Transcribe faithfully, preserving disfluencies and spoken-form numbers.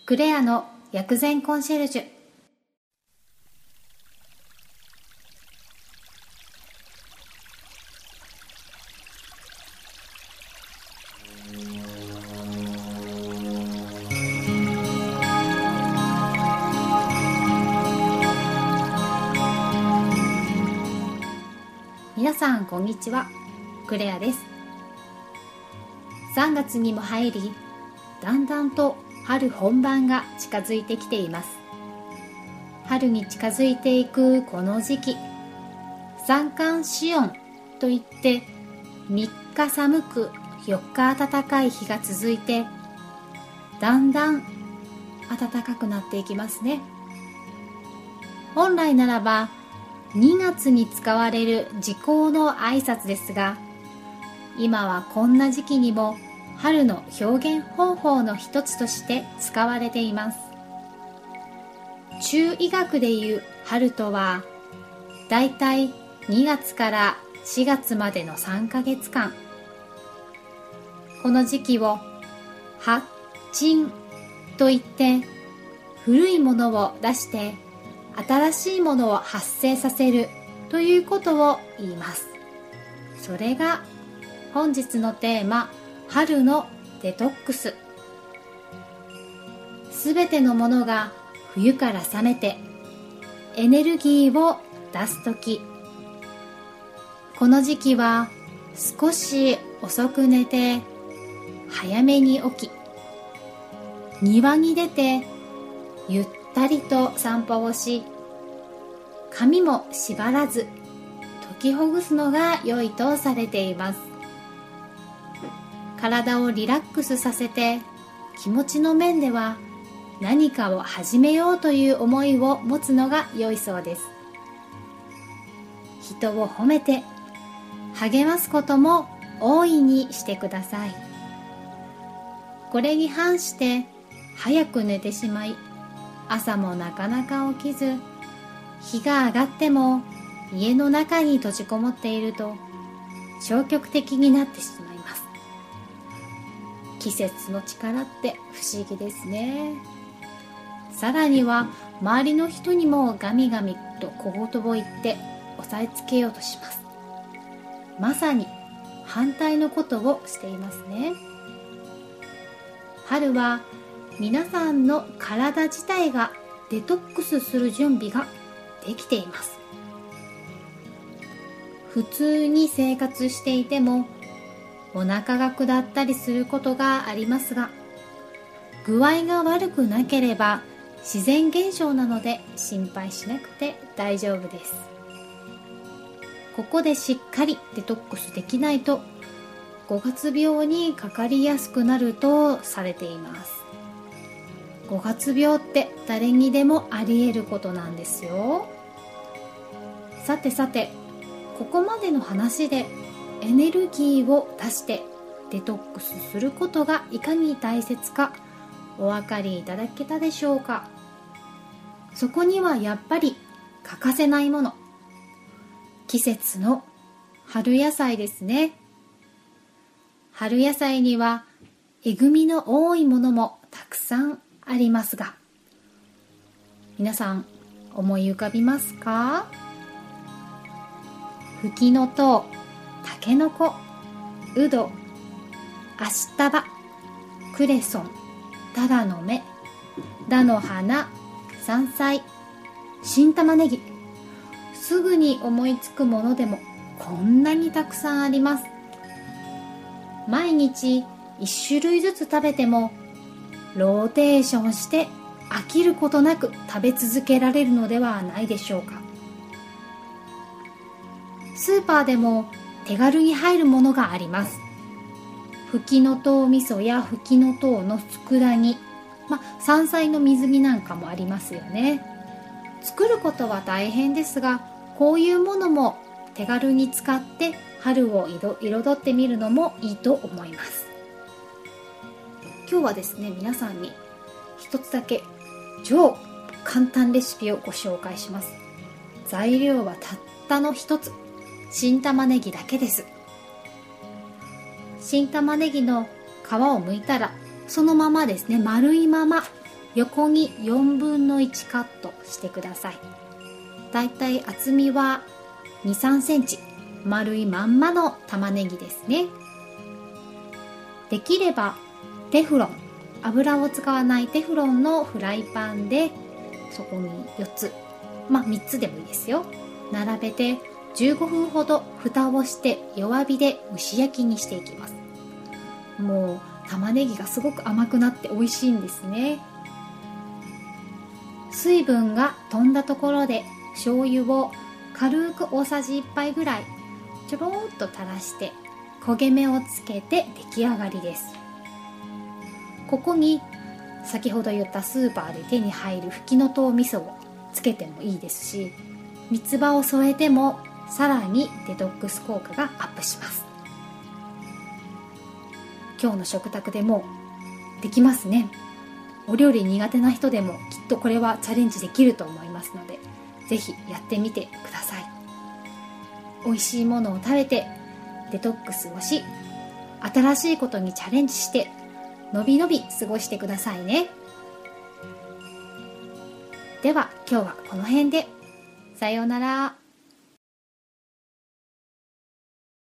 クレアの薬膳コンシェルジュ。皆さんこんにちは、クレアです。さんがつにも入り、だんだんと春本番が近づいてきています。春に近づいていくこの時期、三寒四温といってみっか寒くよっか暖かい日が続いて、だんだん暖かくなっていきますね。本来ならばにがつに使われる時候の挨拶ですが、今はこんな時期にも春の表現方法の一つとして使われています。中医学でいう春とは、だいたいにがつからしがつまでのさんかげつかん。この時期を発陳といって、古いものを出して新しいものを発生させるということを言います。それが本日のテーマ、春のデトックス。すべてのものが冬から冷めてエネルギーを出すとき、この時期は少し遅く寝て早めに起き、庭に出てゆったりと散歩をし、髪も縛らず解きほぐすのが良いとされています。体をリラックスさせて、気持ちの面では何かを始めようという思いを持つのが良いそうです。人を褒めて励ますことも大いにしてください。これに反して早く寝てしまい、朝もなかなか起きず、日が上がっても家の中に閉じこもっていると消極的になってしまいます。季節の力って不思議ですね。さらには周りの人にもガミガミと小言を言って押さえつけようとします。まさに反対のことをしていますね。春は皆さんの体自体がデトックスする準備ができています。普通に生活していてもお腹が下ったりすることがありますが、具合が悪くなければ自然現象なので心配しなくて大丈夫です。ここでしっかりデトックスできないとごがつ病にかかりやすくなるとされています。ごがつ病って誰にでもあり得ることなんですよ。さてさて、ここまでの話でエネルギーを出してデトックスすることがいかに大切かお分かりいただけたでしょうか。そこにはやっぱり欠かせないもの、季節の春野菜ですね。春野菜にはえぐみの多いものもたくさんありますが、皆さん思い浮かびますか？フキノトウ、タケノコ、ウド、アシタバ、クレソン、タラの芽、菜の花、山菜、新玉ねぎ。すぐに思いつくものでもこんなにたくさんあります。毎日一種類ずつ食べてもローテーションして飽きることなく食べ続けられるのではないでしょうか。スーパーでも手軽に入るものがあります。フキノトウ味噌やフキノトウの佃煮、まあ、山菜の水煮なんかもありますよね。作ることは大変ですが、こういうものも手軽に使って春を彩ってみるのもいいと思います。今日はですね、皆さんに一つだけ超簡単レシピをご紹介します。材料はたったの一つ、新玉ねぎだけです。新玉ねぎの皮を剥いたらそのままですね、丸いまま横によんぶんのいちカットしてください。だいたい厚みはに、さんセンチ、丸いまんまの玉ねぎですね。できればテフロン、油を使わないテフロンのフライパンで、そこによっつ、まあみっつでもいいですよ、並べてじゅうごふんほど蓋をして弱火で蒸し焼きにしていきます。もう玉ねぎがすごく甘くなって美味しいんですね。水分が飛んだところで醤油を軽く大さじいっぱいぐらいちょろっと垂らして焦げ目をつけて出来上がりです。ここに先ほど言ったスーパーで手に入るふきのとう味噌をつけてもいいですし、三つ葉を添えてもさらにデトックス効果がアップします。今日の食卓でもできますね。お料理苦手な人でもきっとこれはチャレンジできると思いますので、ぜひやってみてください。美味しいものを食べてデトックスをし、新しいことにチャレンジしてのびのび過ごしてくださいね。では今日はこの辺で。さようなら。